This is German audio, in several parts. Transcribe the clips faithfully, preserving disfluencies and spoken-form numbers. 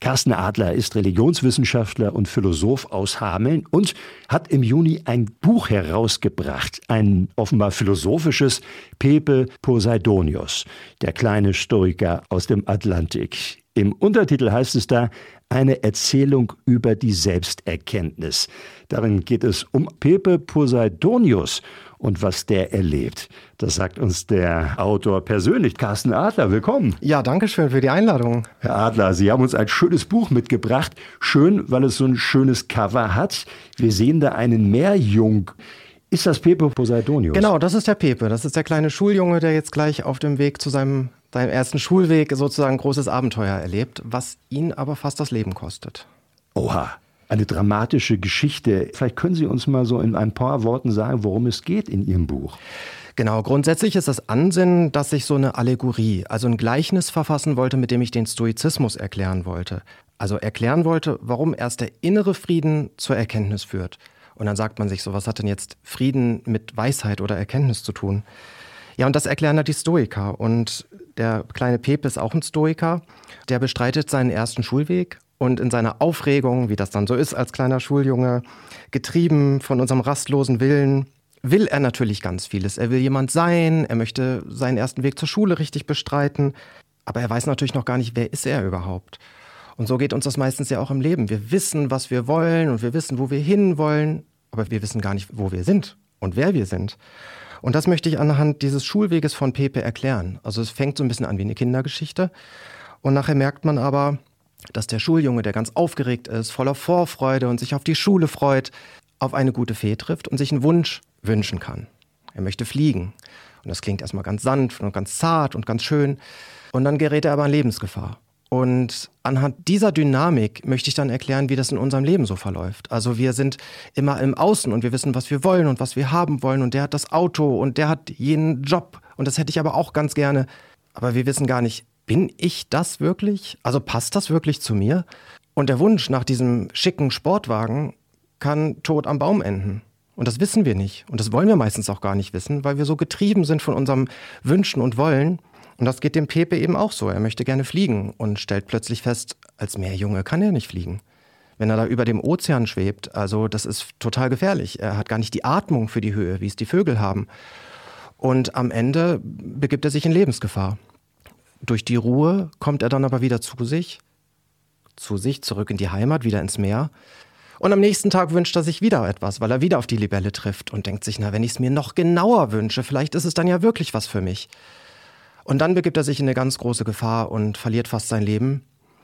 Carsten Adler ist Religionswissenschaftler und Philosoph aus Hameln und hat im Juni ein Buch herausgebracht, ein offenbar philosophisches, Pepe Poseidonius, der kleine Stoiker aus dem Atlantik. Im Untertitel heißt es da, eine Erzählung über die Selbsterkenntnis. Darin geht es um Pepe Poseidonius und was der erlebt. Das sagt uns der Autor persönlich, Carsten Adler. Willkommen. Ja, danke schön für die Einladung. Herr Adler, Sie haben uns ein schönes Buch mitgebracht. Schön, weil es so ein schönes Cover hat. Wir sehen da einen Meerjung. Ist das Pepe Poseidonius? Genau, das ist der Pepe. Das ist der kleine Schuljunge, der jetzt gleich auf dem Weg zu seinem, seinem ersten Schulweg sozusagen ein großes Abenteuer erlebt, was ihn aber fast das Leben kostet. Oha, eine dramatische Geschichte. Vielleicht können Sie uns mal so in ein paar Worten sagen, worum es geht in Ihrem Buch. Genau, grundsätzlich ist das Ansinnen, dass ich so eine Allegorie, also ein Gleichnis verfassen wollte, mit dem ich den Stoizismus erklären wollte. Also erklären wollte, warum erst der innere Frieden zur Erkenntnis führt. Und dann sagt man sich so, was hat denn jetzt Frieden mit Weisheit oder Erkenntnis zu tun? Ja, und das erklären halt die Stoiker. Und der kleine Pepe ist auch ein Stoiker. Der bestreitet seinen ersten Schulweg. Und in seiner Aufregung, wie das dann so ist als kleiner Schuljunge, getrieben von unserem rastlosen Willen, will er natürlich ganz vieles. Er will jemand sein, er möchte seinen ersten Weg zur Schule richtig bestreiten. Aber er weiß natürlich noch gar nicht, wer ist er überhaupt. Und so geht uns das meistens ja auch im Leben. Wir wissen, was wir wollen und wir wissen, wo wir hin wollen, aber wir wissen gar nicht, wo wir sind und wer wir sind. Und das möchte ich anhand dieses Schulweges von Pepe erklären. Also es fängt so ein bisschen an wie eine Kindergeschichte und nachher merkt man aber, dass der Schuljunge, der ganz aufgeregt ist, voller Vorfreude und sich auf die Schule freut, auf eine gute Fee trifft und sich einen Wunsch wünschen kann. Er möchte fliegen. Und das klingt erstmal ganz sanft und ganz zart und ganz schön. Und dann gerät er aber in Lebensgefahr. Und anhand dieser Dynamik möchte ich dann erklären, wie das in unserem Leben so verläuft. Also wir sind immer im Außen und wir wissen, was wir wollen und was wir haben wollen. Und der hat das Auto und der hat jenen Job. Und das hätte ich aber auch ganz gerne. Aber wir wissen gar nicht, bin ich das wirklich? Also passt das wirklich zu mir? Und der Wunsch nach diesem schicken Sportwagen kann tot am Baum enden. Und das wissen wir nicht. Und das wollen wir meistens auch gar nicht wissen, weil wir so getrieben sind von unserem Wünschen und Wollen. Und das geht dem Pepe eben auch so. Er möchte gerne fliegen und stellt plötzlich fest, als Meerjunge kann er nicht fliegen. Wenn er da über dem Ozean schwebt, also das ist total gefährlich. Er hat gar nicht die Atmung für die Höhe, wie es die Vögel haben. Und am Ende begibt er sich in Lebensgefahr. Durch die Ruhe kommt er dann aber wieder zu sich, zu sich, zurück in die Heimat, wieder ins Meer. Und am nächsten Tag wünscht er sich wieder etwas, weil er wieder auf die Libelle trifft und denkt sich, na, wenn ich es mir noch genauer wünsche, vielleicht ist es dann ja wirklich was für mich. Und dann begibt er sich in eine ganz große Gefahr und verliert fast sein Leben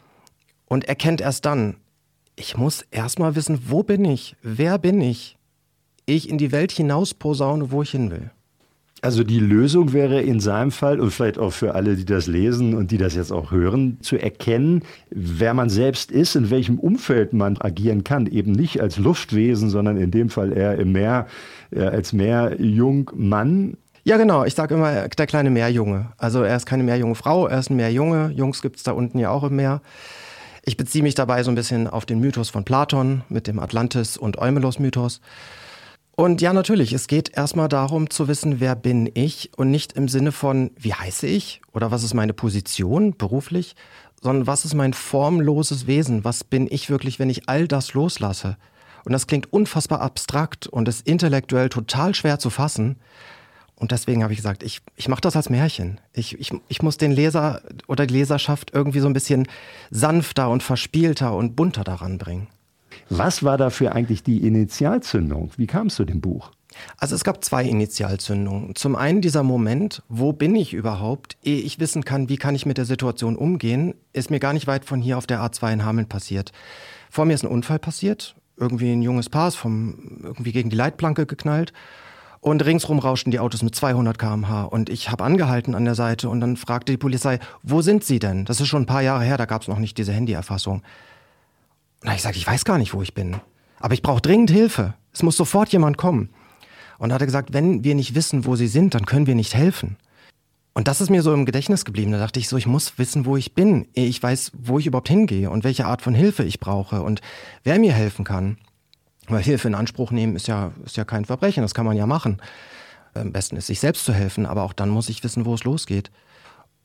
und erkennt erst dann, ich muss erst mal wissen, wo bin ich, wer bin ich, ehe ich in die Welt hinaus posaune, wo ich hin will. Also die Lösung wäre in seinem Fall und vielleicht auch für alle, die das lesen und die das jetzt auch hören, zu erkennen, wer man selbst ist, in welchem Umfeld man agieren kann. Eben nicht als Luftwesen, sondern in dem Fall eher im Meer, eher als Meerjungmann. Ja, genau. Ich sage immer, der kleine Meerjunge. Also er ist keine Meerjunge Frau, er ist ein Meerjunge. Jungs gibt es da unten ja auch im Meer. Ich beziehe mich dabei so ein bisschen auf den Mythos von Platon mit dem Atlantis- und Eumelos-Mythos. Und ja, natürlich, es geht erstmal darum zu wissen, wer bin ich und nicht im Sinne von, wie heiße ich oder was ist meine Position beruflich, sondern was ist mein formloses Wesen, was bin ich wirklich, wenn ich all das loslasse. Und das klingt unfassbar abstrakt und ist intellektuell total schwer zu fassen. Und deswegen habe ich gesagt, ich, ich mache das als Märchen. Ich, ich, ich muss den Leser oder die Leserschaft irgendwie so ein bisschen sanfter und verspielter und bunter daran bringen. Was war dafür eigentlich die Initialzündung? Wie kam es zu dem Buch? Also es gab zwei Initialzündungen. Zum einen dieser Moment, wo bin ich überhaupt, ehe ich wissen kann, wie kann ich mit der Situation umgehen, ist mir gar nicht weit von hier auf der A zwei in Hameln passiert. Vor mir ist ein Unfall passiert, irgendwie ein junges Paar ist vom, irgendwie gegen die Leitplanke geknallt. Und ringsrum rauschten die Autos mit zweihundert Kilometer pro Stunde. Und ich habe angehalten an der Seite und dann fragte die Polizei, wo sind Sie denn? Das ist schon ein paar Jahre her, da gab es noch nicht diese Handyerfassung. Und da habe ich gesagt, ich weiß gar nicht, wo ich bin. Aber ich brauche dringend Hilfe. Es muss sofort jemand kommen. Und da hat er gesagt, wenn wir nicht wissen, wo Sie sind, dann können wir nicht helfen. Und das ist mir so im Gedächtnis geblieben. Da dachte ich so, ich muss wissen, wo ich bin. ehe Ich weiß, wo ich überhaupt hingehe und welche Art von Hilfe ich brauche und wer mir helfen kann. Weil Hilfe in Anspruch nehmen ist ja, ist ja kein Verbrechen, das kann man ja machen. Am besten ist, sich selbst zu helfen, aber auch dann muss ich wissen, wo es losgeht.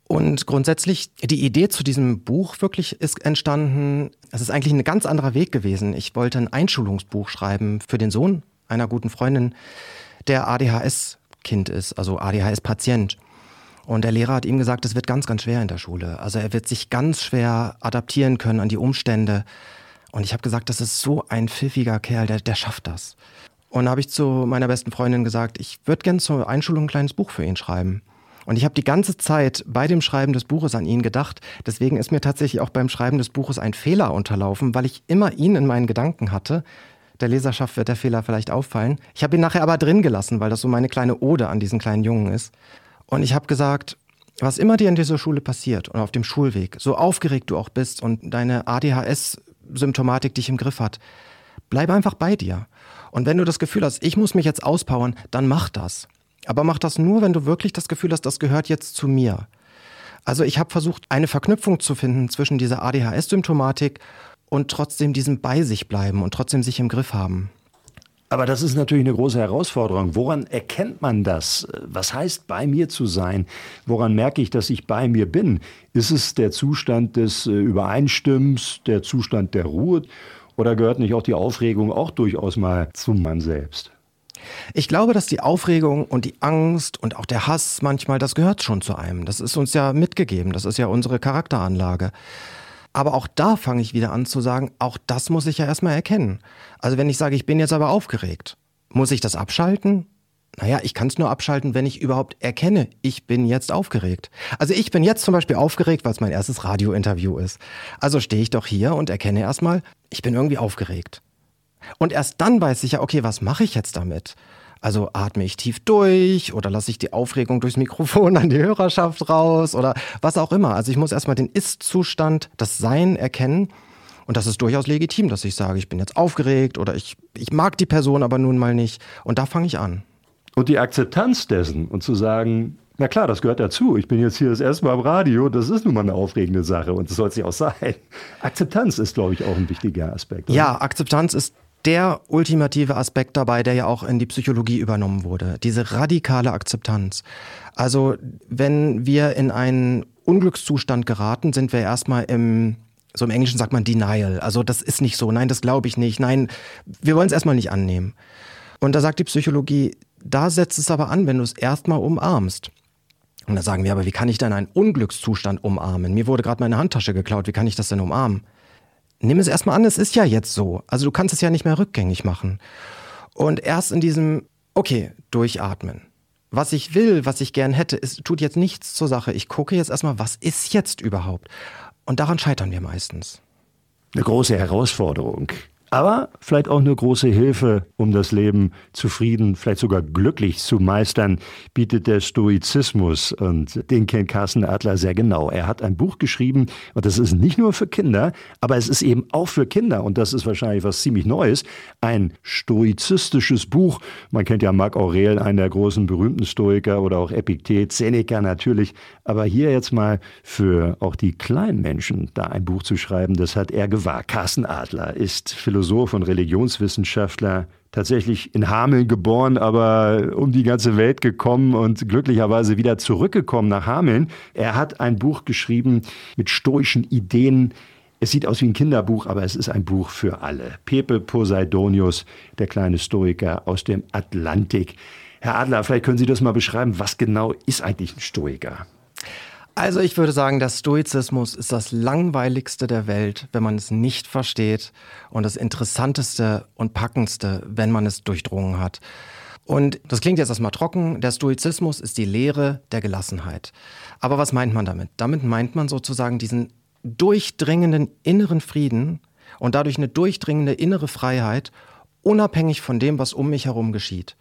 Und grundsätzlich, die Idee zu diesem Buch wirklich ist entstanden, es ist eigentlich ein ganz anderer Weg gewesen. Ich wollte ein Einschulungsbuch schreiben für den Sohn einer guten Freundin, der A D H S-Kind ist, also A D H S-Patient. Und der Lehrer hat ihm gesagt, es wird ganz, ganz schwer in der Schule. Also er wird sich ganz schwer adaptieren können an die Umstände. Und ich habe gesagt, das ist so ein pfiffiger Kerl, der, der schafft das. Und da habe ich zu meiner besten Freundin gesagt, ich würde gerne zur Einschulung ein kleines Buch für ihn schreiben. Und ich habe die ganze Zeit bei dem Schreiben des Buches an ihn gedacht. Deswegen ist mir tatsächlich auch beim Schreiben des Buches ein Fehler unterlaufen, weil ich immer ihn in meinen Gedanken hatte. Der Leserschaft wird der Fehler vielleicht auffallen. Ich habe ihn nachher aber drin gelassen, weil das so meine kleine Ode an diesen kleinen Jungen ist. Und ich habe gesagt, was immer dir in dieser Schule passiert und auf dem Schulweg, so aufgeregt du auch bist und deine A D H S-Symptomatik dich im Griff hat, bleib einfach bei dir. Und wenn du das Gefühl hast, ich muss mich jetzt auspowern, dann mach das. Aber mach das nur, wenn du wirklich das Gefühl hast, das gehört jetzt zu mir. Also ich habe versucht, eine Verknüpfung zu finden zwischen dieser A D H S-Symptomatik und trotzdem diesem bei sich bleiben und trotzdem sich im Griff haben. Aber das ist natürlich eine große Herausforderung. Woran erkennt man das? Was heißt, bei mir zu sein? Woran merke ich, dass ich bei mir bin? Ist es der Zustand des Übereinstimmens, der Zustand der Ruhe? Oder gehört nicht auch die Aufregung auch durchaus mal zu man selbst? Ich glaube, dass die Aufregung und die Angst und auch der Hass manchmal, das gehört schon zu einem. Das ist uns ja mitgegeben, das ist ja unsere Charakteranlage. Aber auch da fange ich wieder an zu sagen, auch das muss ich ja erstmal erkennen. Also wenn ich sage, ich bin jetzt aber aufgeregt, muss ich das abschalten? Naja, ich kann es nur abschalten, wenn ich überhaupt erkenne, ich bin jetzt aufgeregt. Also ich bin jetzt zum Beispiel aufgeregt, weil es mein erstes Radiointerview ist. Also stehe ich doch hier und erkenne erstmal, ich bin irgendwie aufgeregt. Und erst dann weiß ich ja, okay, was mache ich jetzt damit? Also atme ich tief durch oder lasse ich die Aufregung durchs Mikrofon an die Hörerschaft raus oder was auch immer. Also ich muss erstmal den Ist-Zustand, das Sein erkennen. Und das ist durchaus legitim, dass ich sage, ich bin jetzt aufgeregt oder ich, ich mag die Person aber nun mal nicht. Und da fange ich an. Und die Akzeptanz dessen und zu sagen, na klar, das gehört dazu. Ich bin jetzt hier das erste Mal im Radio. Das ist nun mal eine aufregende Sache und das soll es ja auch sein. Akzeptanz ist, glaube ich, auch ein wichtiger Aspekt. Oder? Ja, Akzeptanz ist der ultimative Aspekt dabei, der ja auch in die Psychologie übernommen wurde. Diese radikale Akzeptanz. Also wenn wir in einen Unglückszustand geraten, sind wir erstmal im, so im Englischen sagt man Denial. Also das ist nicht so, nein, das glaube ich nicht, nein, wir wollen es erstmal nicht annehmen. Und da sagt die Psychologie, da setzt es aber an, wenn du es erstmal umarmst. Und da sagen wir, aber wie kann ich denn einen Unglückszustand umarmen? Mir wurde gerade meine Handtasche geklaut, wie kann ich das denn umarmen? Nimm es erstmal an, es ist ja jetzt so. Also du kannst es ja nicht mehr rückgängig machen. Und erst in diesem, okay, durchatmen. Was ich will, was ich gern hätte, ist, tut jetzt nichts zur Sache. Ich gucke jetzt erstmal, was ist jetzt überhaupt? Und daran scheitern wir meistens. Eine große Herausforderung. Aber vielleicht auch eine große Hilfe, um das Leben zufrieden, vielleicht sogar glücklich zu meistern, bietet der Stoizismus. Und den kennt Carsten Adler sehr genau. Er hat ein Buch geschrieben und das ist nicht nur für Kinder, aber es ist eben auch für Kinder. Und das ist wahrscheinlich was ziemlich Neues. Ein stoizistisches Buch. Man kennt ja Marc Aurel, einen der großen berühmten Stoiker, oder auch Epiktet, Seneca natürlich. Aber hier jetzt mal für auch die kleinen Menschen da ein Buch zu schreiben, das hat er gewagt. Carsten Adler ist Philosoph Philosoph und Religionswissenschaftler, tatsächlich in Hameln geboren, aber um die ganze Welt gekommen und glücklicherweise wieder zurückgekommen nach Hameln. Er hat ein Buch geschrieben mit stoischen Ideen. Es sieht aus wie ein Kinderbuch, aber es ist ein Buch für alle. Pepe Poseidonius, der kleine Stoiker aus dem Atlantik. Herr Adler, vielleicht können Sie das mal beschreiben. Was genau ist eigentlich ein Stoiker? Also ich würde sagen, der Stoizismus ist das langweiligste der Welt, wenn man es nicht versteht, und das interessanteste und packendste, wenn man es durchdrungen hat. Und das klingt jetzt erstmal trocken, der Stoizismus ist die Lehre der Gelassenheit. Aber was meint man damit? Damit meint man sozusagen diesen durchdringenden inneren Frieden und dadurch eine durchdringende innere Freiheit, unabhängig von dem, was um mich herum geschieht.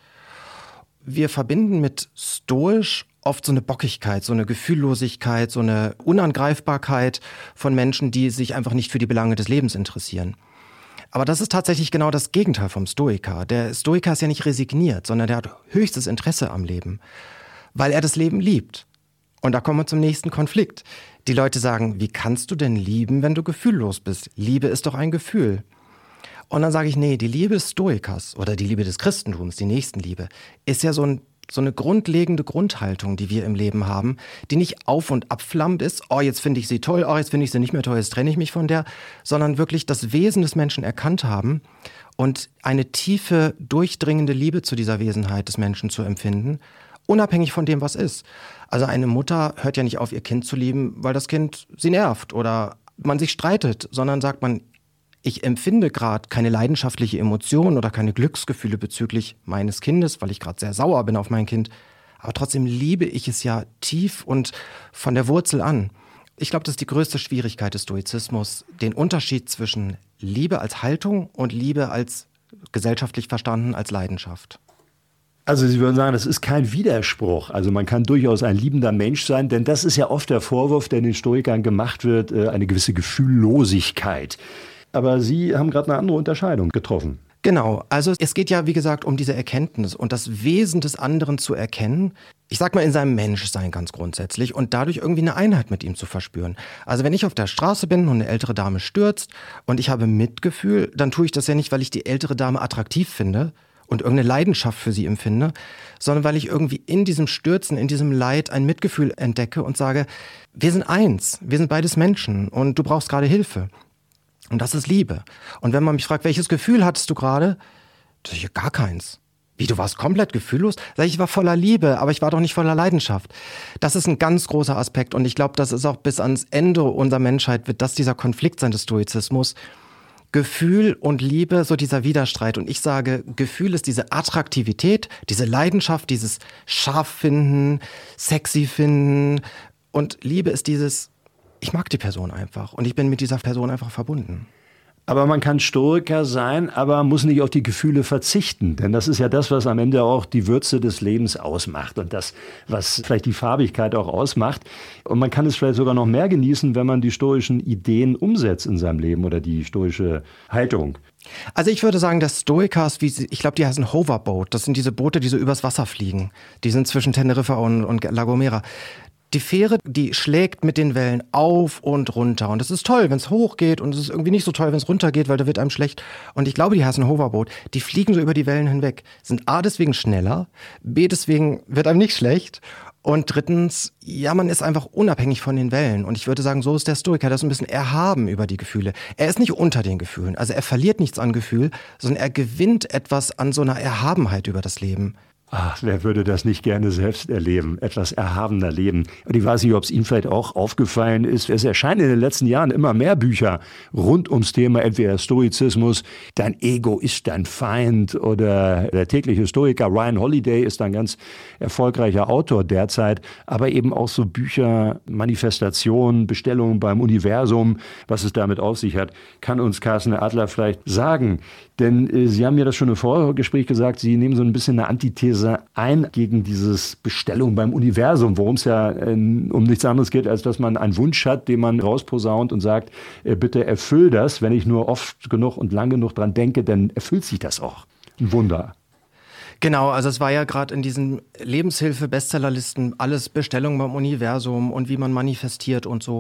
Wir verbinden mit stoisch oft so eine Bockigkeit, so eine Gefühllosigkeit, so eine Unangreifbarkeit von Menschen, die sich einfach nicht für die Belange des Lebens interessieren. Aber das ist tatsächlich genau das Gegenteil vom Stoiker. Der Stoiker ist ja nicht resigniert, sondern der hat höchstes Interesse am Leben, weil er das Leben liebt. Und da kommen wir zum nächsten Konflikt. Die Leute sagen, wie kannst du denn lieben, wenn du gefühllos bist? Liebe ist doch ein Gefühl. Und dann sage ich, nee, die Liebe des Stoikers oder die Liebe des Christentums, die Nächstenliebe, ist ja so ein So eine grundlegende Grundhaltung, die wir im Leben haben, die nicht auf- und abflammend ist, oh, jetzt finde ich sie toll, oh, jetzt finde ich sie nicht mehr toll, jetzt trenne ich mich von der, sondern wirklich das Wesen des Menschen erkannt haben und eine tiefe, durchdringende Liebe zu dieser Wesenheit des Menschen zu empfinden, unabhängig von dem, was ist. Also eine Mutter hört ja nicht auf, ihr Kind zu lieben, weil das Kind sie nervt oder man sich streitet, sondern sagt man, ich empfinde gerade keine leidenschaftliche Emotion oder keine Glücksgefühle bezüglich meines Kindes, weil ich gerade sehr sauer bin auf mein Kind. Aber trotzdem liebe ich es ja tief und von der Wurzel an. Ich glaube, das ist die größte Schwierigkeit des Stoizismus, den Unterschied zwischen Liebe als Haltung und Liebe als gesellschaftlich verstanden als Leidenschaft. Also Sie würden sagen, das ist kein Widerspruch. Also man kann durchaus ein liebender Mensch sein, denn das ist ja oft der Vorwurf, der den Stoikern gemacht wird, eine gewisse Gefühllosigkeit. Aber Sie haben gerade eine andere Unterscheidung getroffen. Genau, also es geht ja, wie gesagt, um diese Erkenntnis und das Wesen des anderen zu erkennen. Ich sag mal, in seinem Menschsein ganz grundsätzlich und dadurch irgendwie eine Einheit mit ihm zu verspüren. Also wenn ich auf der Straße bin und eine ältere Dame stürzt und ich habe Mitgefühl, dann tue ich das ja nicht, weil ich die ältere Dame attraktiv finde und irgendeine Leidenschaft für sie empfinde, sondern weil ich irgendwie in diesem Stürzen, in diesem Leid ein Mitgefühl entdecke und sage, wir sind eins, wir sind beides Menschen und du brauchst gerade Hilfe. Und das ist Liebe. Und wenn man mich fragt, welches Gefühl hattest du gerade? Sag ich, gar keins. Wie, du warst komplett gefühllos? Sag ich, ich war voller Liebe, aber ich war doch nicht voller Leidenschaft. Das ist ein ganz großer Aspekt und ich glaube, das ist auch bis ans Ende unserer Menschheit, wird das dieser Konflikt sein des Stoizismus. Gefühl und Liebe, so dieser Widerstreit. Und ich sage, Gefühl ist diese Attraktivität, diese Leidenschaft, dieses scharf finden, sexy finden. Und Liebe ist dieses, ich mag die Person einfach und ich bin mit dieser Person einfach verbunden. Aber man kann Stoiker sein, aber muss nicht auf die Gefühle verzichten. Denn das ist ja das, was am Ende auch die Würze des Lebens ausmacht und das, was vielleicht die Farbigkeit auch ausmacht. Und man kann es vielleicht sogar noch mehr genießen, wenn man die stoischen Ideen umsetzt in seinem Leben oder die stoische Haltung. Also ich würde sagen, dass Stoikers, wie sie, ich glaube, die heißen Hoverboat. Das sind diese Boote, die so übers Wasser fliegen. Die sind zwischen Teneriffa und, und La Gomera. Die Fähre, die schlägt mit den Wellen auf und runter. Und es ist toll, wenn es hochgeht und es ist irgendwie nicht so toll, wenn es runtergeht, weil da wird einem schlecht. Und ich glaube, die heißen Hoverboat, die fliegen so über die Wellen hinweg. Sind A, deswegen schneller, B, deswegen wird einem nicht schlecht. Und drittens, ja, man ist einfach unabhängig von den Wellen. Und ich würde sagen, so ist der Stoiker, der ist ein bisschen erhaben über die Gefühle. Er ist nicht unter den Gefühlen, also er verliert nichts an Gefühl, sondern er gewinnt etwas an so einer Erhabenheit über das Leben. Ach, wer würde das nicht gerne selbst erleben, etwas erhabener leben. Und ich weiß nicht, ob es Ihnen vielleicht auch aufgefallen ist, es erscheinen in den letzten Jahren immer mehr Bücher rund ums Thema entweder Stoizismus, dein Ego ist dein Feind oder der tägliche Stoiker Ryan Holiday ist ein ganz erfolgreicher Autor derzeit, aber eben auch so Bücher, Manifestationen, Bestellungen beim Universum, was es damit auf sich hat, kann uns Carsten Adler vielleicht sagen. Denn äh, Sie haben mir das schon im Vorgespräch gesagt, Sie nehmen so ein bisschen eine Antithese ein gegen dieses Bestellung beim Universum, worum es ja äh, um nichts anderes geht, als dass man einen Wunsch hat, den man rausposaunt und sagt, äh, bitte erfüll das. Wenn ich nur oft genug und lang genug dran denke, dann erfüllt sich das auch. Ein Wunder. Genau, also es war ja gerade in diesen Lebenshilfe-Bestsellerlisten alles Bestellung beim Universum und wie man manifestiert und so.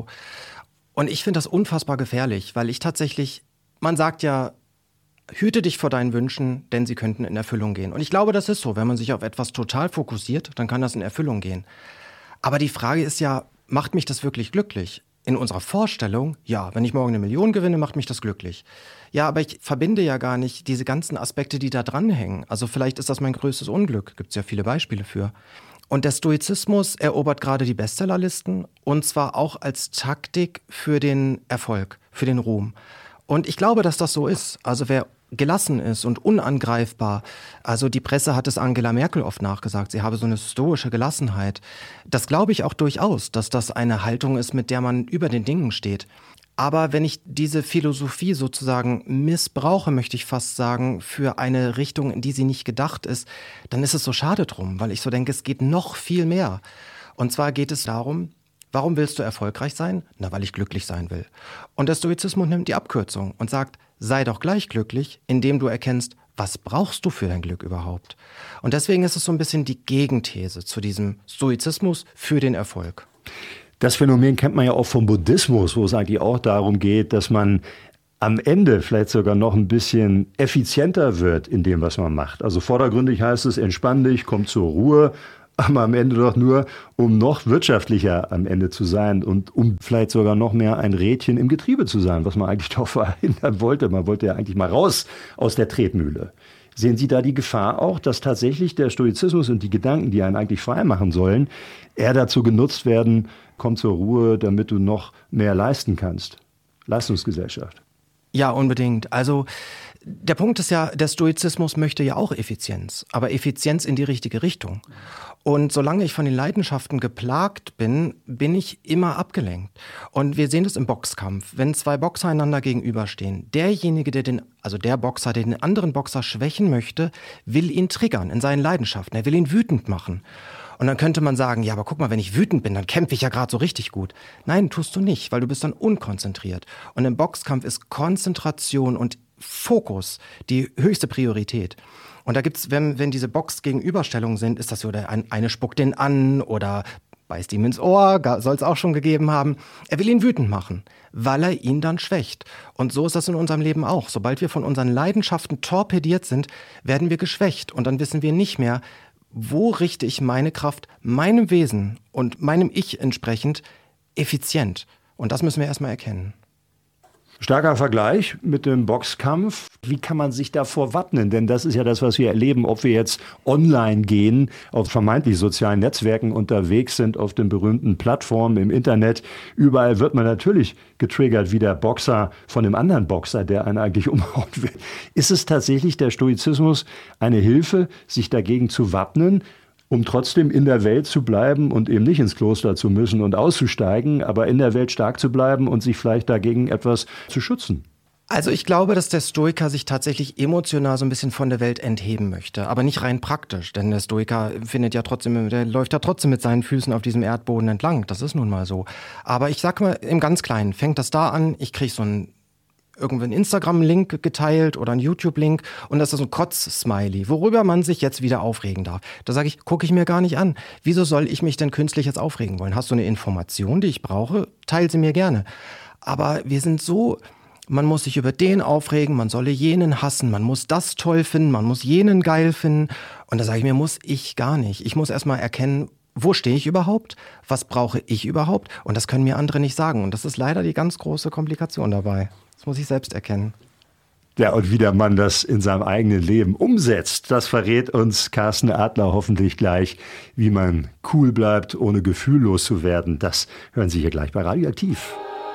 Und ich finde das unfassbar gefährlich, weil ich tatsächlich, man sagt ja, hüte dich vor deinen Wünschen, denn sie könnten in Erfüllung gehen. Und ich glaube, das ist so. Wenn man sich auf etwas total fokussiert, dann kann das in Erfüllung gehen. Aber die Frage ist ja, macht mich das wirklich glücklich? In unserer Vorstellung, ja, wenn ich morgen eine Million gewinne, macht mich das glücklich. Ja, aber ich verbinde ja gar nicht diese ganzen Aspekte, die da dranhängen. Also vielleicht ist das mein größtes Unglück. Gibt es ja viele Beispiele für. Und der Stoizismus erobert gerade die Bestsellerlisten und zwar auch als Taktik für den Erfolg, für den Ruhm. Und ich glaube, dass das so ist. Also wer gelassen ist und unangreifbar, also die Presse hat es Angela Merkel oft nachgesagt, sie habe so eine stoische Gelassenheit. Das glaube ich auch durchaus, dass das eine Haltung ist, mit der man über den Dingen steht. Aber wenn ich diese Philosophie sozusagen missbrauche, möchte ich fast sagen, für eine Richtung, in die sie nicht gedacht ist, dann ist es so schade drum, weil ich so denke, es geht noch viel mehr. Und zwar geht es darum, warum willst du erfolgreich sein? Na, weil ich glücklich sein will. Und der Stoizismus nimmt die Abkürzung und sagt, sei doch gleich glücklich, indem du erkennst, was brauchst du für dein Glück überhaupt? Und deswegen ist es so ein bisschen die Gegenthese zu diesem Stoizismus für den Erfolg. Das Phänomen kennt man ja auch vom Buddhismus, wo es eigentlich auch darum geht, dass man am Ende vielleicht sogar noch ein bisschen effizienter wird in dem, was man macht. Also vordergründig heißt es, entspann dich, komm zur Ruhe, aber am Ende doch nur, um noch wirtschaftlicher am Ende zu sein und um vielleicht sogar noch mehr ein Rädchen im Getriebe zu sein, was man eigentlich doch verhindern wollte. Man wollte ja eigentlich mal raus aus der Tretmühle. Sehen Sie da die Gefahr auch, dass tatsächlich der Stoizismus und die Gedanken, die einen eigentlich frei machen sollen, eher dazu genutzt werden, komm zur Ruhe, damit du noch mehr leisten kannst? Leistungsgesellschaft. Ja, unbedingt. Also der Punkt ist ja, der Stoizismus möchte ja auch Effizienz, aber Effizienz in die richtige Richtung. Und solange ich von den Leidenschaften geplagt bin, bin ich immer abgelenkt. Und wir sehen das im Boxkampf. Wenn zwei Boxer einander gegenüberstehen, derjenige, der den, also der Boxer, der den anderen Boxer schwächen möchte, will ihn triggern in seinen Leidenschaften. Er will ihn wütend machen. Und dann könnte man sagen, ja, aber guck mal, wenn ich wütend bin, dann kämpfe ich ja gerade so richtig gut. Nein, tust du nicht, weil du bist dann unkonzentriert. Und im Boxkampf ist Konzentration und Fokus die höchste Priorität. Und da gibt's, wenn, wenn diese Box-Gegenüberstellungen sind, ist das so, der eine spuckt den an oder beißt ihm ins Ohr, soll es auch schon gegeben haben. Er will ihn wütend machen, weil er ihn dann schwächt. Und so ist das in unserem Leben auch. Sobald wir von unseren Leidenschaften torpediert sind, werden wir geschwächt. Und dann wissen wir nicht mehr, wo richte ich meine Kraft meinem Wesen und meinem Ich entsprechend effizient? Und das müssen wir erstmal erkennen. Starker Vergleich mit dem Boxkampf. Wie kann man sich davor wappnen? Denn das ist ja das, was wir erleben, ob wir jetzt online gehen, auf vermeintlich sozialen Netzwerken unterwegs sind, auf den berühmten Plattformen im Internet. Überall wird man natürlich getriggert wie der Boxer von dem anderen Boxer, der einen eigentlich umhauen will. Ist es tatsächlich der Stoizismus eine Hilfe, sich dagegen zu wappnen, um trotzdem in der Welt zu bleiben und eben nicht ins Kloster zu müssen und auszusteigen, aber in der Welt stark zu bleiben und sich vielleicht dagegen etwas zu schützen? Also ich glaube, dass der Stoiker sich tatsächlich emotional so ein bisschen von der Welt entheben möchte, aber nicht rein praktisch, denn der Stoiker findet ja trotzdem, der läuft ja trotzdem mit seinen Füßen auf diesem Erdboden entlang, das ist nun mal so. Aber ich sag mal, im ganz Kleinen fängt das da an, ich krieg so ein irgendwo einen Instagram-Link geteilt oder einen YouTube-Link und das ist so ein Kotz-Smiley, worüber man sich jetzt wieder aufregen darf. Da sage ich, gucke ich mir gar nicht an. Wieso soll ich mich denn künstlich jetzt aufregen wollen? Hast du eine Information, die ich brauche? Teil sie mir gerne. Aber wir sind so, man muss sich über den aufregen, man solle jenen hassen, man muss das toll finden, man muss jenen geil finden. Und da sage ich mir, muss ich gar nicht. Ich muss erstmal erkennen, wo stehe ich überhaupt? Was brauche ich überhaupt? Und das können mir andere nicht sagen. Und das ist leider die ganz große Komplikation dabei. Das muss ich selbst erkennen. Ja, und wie der Mann das in seinem eigenen Leben umsetzt, das verrät uns Carsten Adler hoffentlich gleich, wie man cool bleibt, ohne gefühllos zu werden. Das hören Sie hier gleich bei Radioaktiv.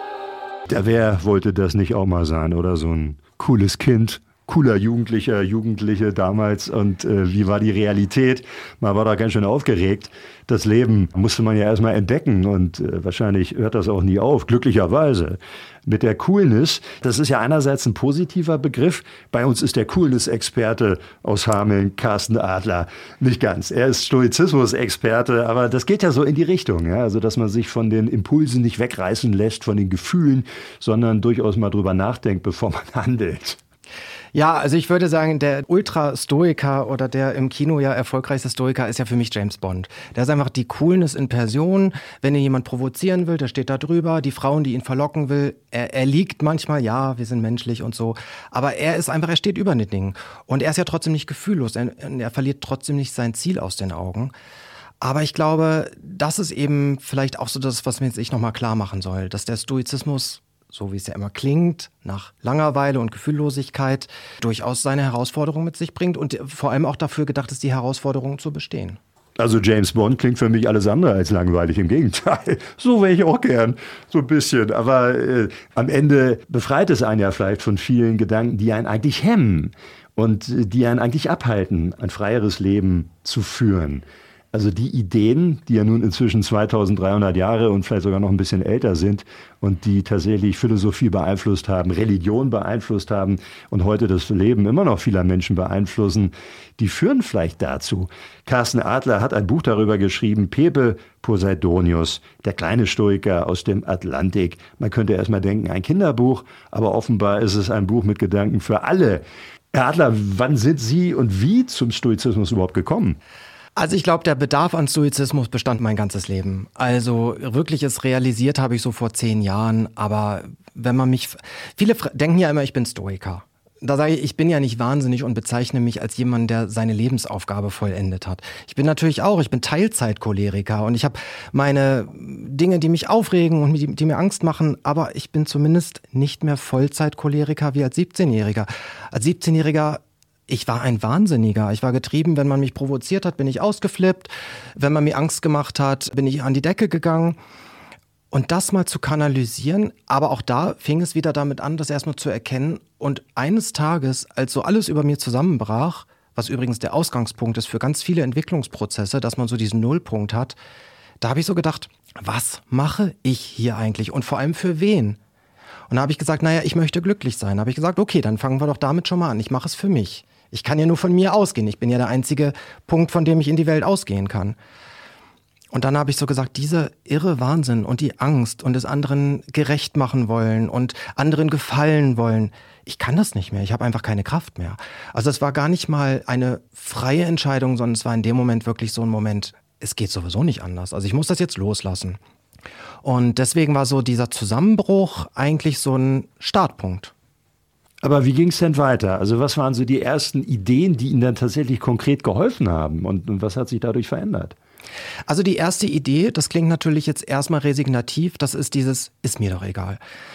Der wer wollte das nicht auch mal sein, oder? So ein cooles Kind, cooler Jugendlicher, Jugendliche damals. Und äh, wie war die Realität? Man war da ganz schön aufgeregt. Das Leben musste man ja erstmal entdecken und äh, wahrscheinlich hört das auch nie auf, glücklicherweise. Mit der Coolness, das ist ja einerseits ein positiver Begriff. Bei uns ist der Coolness-Experte aus Hameln Carsten Adler nicht ganz. Er ist Stoizismus-Experte, aber das geht ja so in die Richtung, ja? Also dass man sich von den Impulsen nicht wegreißen lässt, von den Gefühlen, sondern durchaus mal drüber nachdenkt, bevor man handelt. Ja, also ich würde sagen, der Ultra-Stoiker oder der im Kino ja erfolgreichste Stoiker ist ja für mich James Bond. Der ist einfach die Coolness in Person. Wenn ihn jemand provozieren will, der steht da drüber. Die Frauen, die ihn verlocken will, er, er liegt manchmal, ja, wir sind menschlich und so. Aber er ist einfach, er steht über den Dingen. Und er ist ja trotzdem nicht gefühllos. Er, er verliert trotzdem nicht sein Ziel aus den Augen. Aber ich glaube, das ist eben vielleicht auch so das, was mir jetzt ich nochmal klar machen soll, dass der Stoizismus, so wie es ja immer klingt, nach Langeweile und Gefühllosigkeit durchaus seine Herausforderung mit sich bringt und vor allem auch dafür gedacht ist, die Herausforderungen zu bestehen. Also James Bond klingt für mich alles andere als langweilig, im Gegenteil. So wäre ich auch gern, so ein bisschen. Aber äh, am Ende befreit es einen ja vielleicht von vielen Gedanken, die einen eigentlich hemmen und äh, die einen eigentlich abhalten, ein freieres Leben zu führen. Also die Ideen, die ja nun inzwischen zweitausenddreihundert Jahre und vielleicht sogar noch ein bisschen älter sind und die tatsächlich Philosophie beeinflusst haben, Religion beeinflusst haben und heute das Leben immer noch vieler Menschen beeinflussen, die führen vielleicht dazu. Carsten Adler hat ein Buch darüber geschrieben, Pepe Poseidonius, der kleine Stoiker aus dem Atlantik. Man könnte erst mal denken, ein Kinderbuch, aber offenbar ist es ein Buch mit Gedanken für alle. Herr Adler, wann sind Sie und wie zum Stoizismus überhaupt gekommen? Also ich glaube, der Bedarf an Stoizismus bestand mein ganzes Leben. Also wirklich es realisiert habe ich so vor zehn Jahren. Aber wenn man mich... Viele denken ja immer, ich bin Stoiker. Da sage ich, ich bin ja nicht wahnsinnig und bezeichne mich als jemand, der seine Lebensaufgabe vollendet hat. Ich bin natürlich auch, ich bin Teilzeit-Choleriker und ich habe meine Dinge, die mich aufregen und die, die mir Angst machen, aber ich bin zumindest nicht mehr Vollzeit-Choleriker wie als siebzehnjähriger. Als siebzehnjähriger, ich war ein Wahnsinniger. Ich war getrieben, wenn man mich provoziert hat, bin ich ausgeflippt. Wenn man mir Angst gemacht hat, bin ich an die Decke gegangen. Und das mal zu kanalisieren, aber auch da fing es wieder damit an, das erstmal zu erkennen. Und eines Tages, als so alles über mir zusammenbrach, was übrigens der Ausgangspunkt ist für ganz viele Entwicklungsprozesse, dass man so diesen Nullpunkt hat, da habe ich so gedacht, was mache ich hier eigentlich und vor allem für wen? Und da habe ich gesagt, naja, ich möchte glücklich sein. Da habe ich gesagt, okay, dann fangen wir doch damit schon mal an. Ich mache es für mich. Ich kann ja nur von mir ausgehen. Ich bin ja der einzige Punkt, von dem ich in die Welt ausgehen kann. Und dann habe ich so gesagt, dieser irre Wahnsinn und die Angst und es anderen gerecht machen wollen und anderen gefallen wollen, ich kann das nicht mehr, ich habe einfach keine Kraft mehr. Also es war gar nicht mal eine freie Entscheidung, sondern es war in dem Moment wirklich so ein Moment, es geht sowieso nicht anders. Also ich muss das jetzt loslassen. Und deswegen war so dieser Zusammenbruch eigentlich so ein Startpunkt. Aber wie ging es denn weiter? Also was waren so die ersten Ideen, die Ihnen dann tatsächlich konkret geholfen haben? Und, und was hat sich dadurch verändert? Also die erste Idee, das klingt natürlich jetzt erstmal resignativ, das ist dieses, ist mir doch egal.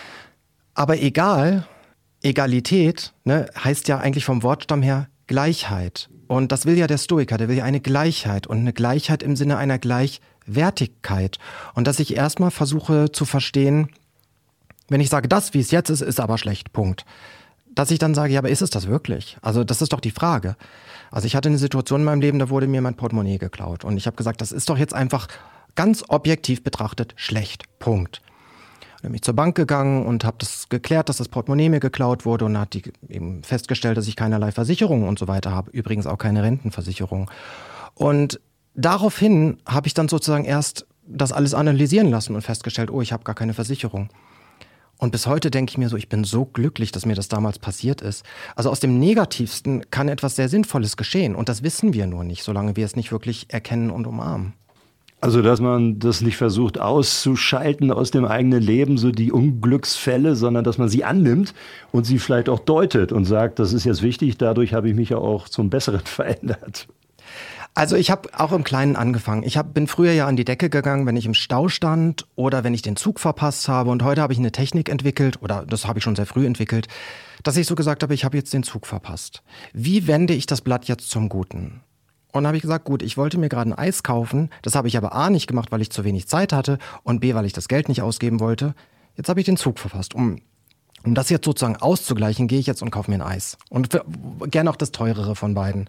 Aber egal, Egalität, ne, heißt ja eigentlich vom Wortstamm her Gleichheit. Und das will ja der Stoiker, der will ja eine Gleichheit und eine Gleichheit im Sinne einer Gleichwertigkeit. Und dass ich erstmal versuche zu verstehen, wenn ich sage, das, wie es jetzt ist, ist aber schlecht, Punkt. Dass ich dann sage, ja, aber ist es das wirklich? Also das ist doch die Frage. Also ich hatte eine Situation in meinem Leben, da wurde mir mein Portemonnaie geklaut. Und ich habe gesagt, das ist doch jetzt einfach ganz objektiv betrachtet schlecht. Punkt. Dann bin ich zur Bank gegangen und habe das geklärt, dass das Portemonnaie mir geklaut wurde. Und dann hat die eben festgestellt, dass ich keinerlei Versicherungen und so weiter habe. Übrigens auch keine Rentenversicherung. Und daraufhin habe ich dann sozusagen erst das alles analysieren lassen und festgestellt, oh, ich habe gar keine Versicherung. Und bis heute denke ich mir so, ich bin so glücklich, dass mir das damals passiert ist. Also aus dem Negativsten kann etwas sehr Sinnvolles geschehen. Und das wissen wir nur nicht, solange wir es nicht wirklich erkennen und umarmen. Also, dass man das nicht versucht auszuschalten aus dem eigenen Leben, so die Unglücksfälle, sondern dass man sie annimmt und sie vielleicht auch deutet und sagt, das ist jetzt wichtig, dadurch habe ich mich ja auch zum Besseren verändert. Also ich habe auch im Kleinen angefangen. Ich hab, bin früher ja an die Decke gegangen, wenn ich im Stau stand oder wenn ich den Zug verpasst habe. Und heute habe ich eine Technik entwickelt, oder das habe ich schon sehr früh entwickelt, dass ich so gesagt habe, ich habe jetzt den Zug verpasst. Wie wende ich das Blatt jetzt zum Guten? Und dann habe ich gesagt, gut, ich wollte mir gerade ein Eis kaufen. Das habe ich aber A nicht gemacht, weil ich zu wenig Zeit hatte und B, weil ich das Geld nicht ausgeben wollte. Jetzt habe ich den Zug verpasst. Um, um das jetzt sozusagen auszugleichen, gehe ich jetzt und kaufe mir ein Eis. Und für, gerne auch das teurere von beiden.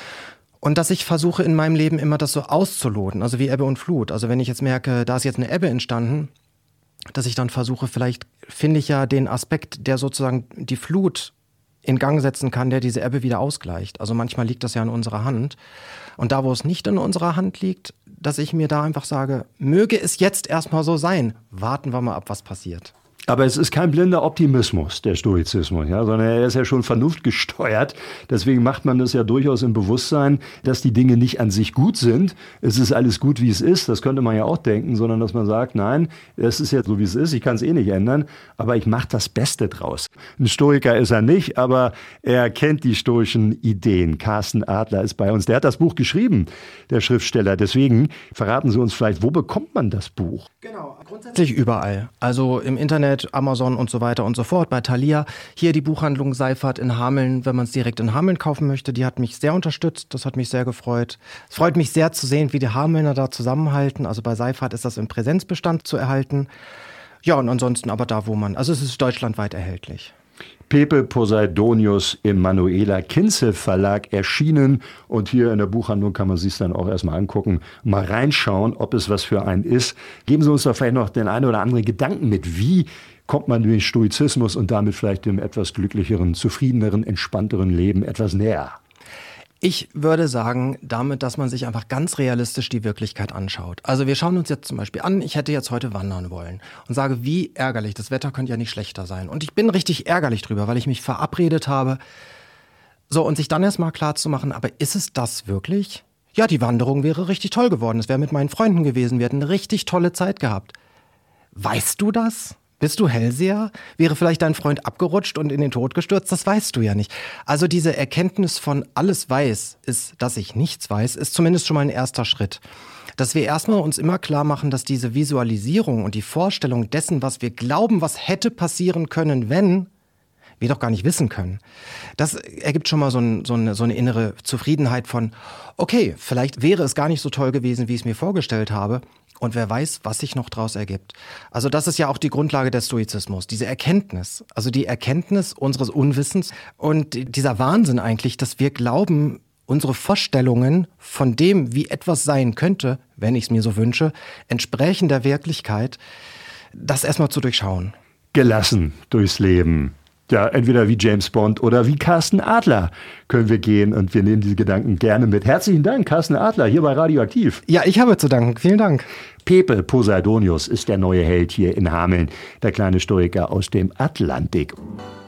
Und dass ich versuche in meinem Leben immer das so auszuloten, also wie Ebbe und Flut. Also wenn ich jetzt merke, da ist jetzt eine Ebbe entstanden, dass ich dann versuche, vielleicht finde ich ja den Aspekt, der sozusagen die Flut in Gang setzen kann, der diese Ebbe wieder ausgleicht. Also manchmal liegt das ja in unserer Hand. Und da, wo es nicht in unserer Hand liegt, dass ich mir da einfach sage, möge es jetzt erstmal so sein, warten wir mal ab, was passiert. Aber es ist kein blinder Optimismus, der Stoizismus, ja, sondern er ist ja schon vernunftgesteuert. Deswegen macht man das ja durchaus im Bewusstsein, dass die Dinge nicht an sich gut sind. Es ist alles gut, wie es ist. Das könnte man ja auch denken, sondern dass man sagt, nein, es ist jetzt so, wie es ist. Ich kann es eh nicht ändern, aber ich mache das Beste draus. Ein Stoiker ist er nicht, aber er kennt die stoischen Ideen. Carsten Adler ist bei uns. Der hat das Buch geschrieben, der Schriftsteller. Deswegen verraten Sie uns vielleicht, wo bekommt man das Buch? Genau, grundsätzlich überall. Also im Internet, Amazon und so weiter und so fort, bei Thalia. Hier die Buchhandlung Seifert in Hameln, wenn man es direkt in Hameln kaufen möchte, die hat mich sehr unterstützt, das hat mich sehr gefreut. Es freut mich sehr zu sehen, wie die Hamelner da zusammenhalten, also bei Seifert ist das im Präsenzbestand zu erhalten. Ja, und ansonsten aber da, wo man, also es ist deutschlandweit erhältlich. Pepe Poseidonius im Manuela Kinzel Verlag erschienen. Und hier in der Buchhandlung kann man sich dann auch erstmal angucken, mal reinschauen, ob es was für einen ist. Geben Sie uns da vielleicht noch den einen oder anderen Gedanken mit. Wie kommt man dem Stoizismus und damit vielleicht dem etwas glücklicheren, zufriedeneren, entspannteren Leben etwas näher? Ich würde sagen, damit, dass man sich einfach ganz realistisch die Wirklichkeit anschaut. Also wir schauen uns jetzt zum Beispiel an, ich hätte jetzt heute wandern wollen und sage, wie ärgerlich, das Wetter könnte ja nicht schlechter sein. Und ich bin richtig ärgerlich drüber, weil ich mich verabredet habe. So, und sich dann erstmal klar zu machen, aber ist es das wirklich? ja, die Wanderung wäre richtig toll geworden. Es wäre mit meinen Freunden gewesen. Wir hätten eine richtig tolle Zeit gehabt. Weißt du das? Bist du Hellseher? Wäre vielleicht dein Freund abgerutscht und in den Tod gestürzt? Das weißt du ja nicht. Also diese Erkenntnis von alles weiß ist, dass ich nichts weiß, ist zumindest schon mal ein erster Schritt. Dass wir erstmal uns immer klar machen, dass diese Visualisierung und die Vorstellung dessen, was wir glauben, was hätte passieren können, wenn, wir doch gar nicht wissen können. Das ergibt schon mal so, ein, so, eine, so eine innere Zufriedenheit von, okay, vielleicht wäre es gar nicht so toll gewesen, wie ich es mir vorgestellt habe. Und wer weiß, was sich noch daraus ergibt. Also das ist ja auch die Grundlage des Stoizismus, diese Erkenntnis. Also die Erkenntnis unseres Unwissens und dieser Wahnsinn eigentlich, dass wir glauben, unsere Vorstellungen von dem, wie etwas sein könnte, wenn ich es mir so wünsche, entsprechen der Wirklichkeit, das erstmal zu durchschauen. Gelassen durchs Leben. Ja, entweder wie James Bond oder wie Carsten Adler können wir gehen und wir nehmen diese Gedanken gerne mit. Herzlichen Dank, Carsten Adler, hier bei Radioaktiv. Ja, ich habe zu danken. Vielen Dank. Pepe Poseidonius ist der neue Held hier in Hameln, der kleine Stoiker aus dem Atlantik.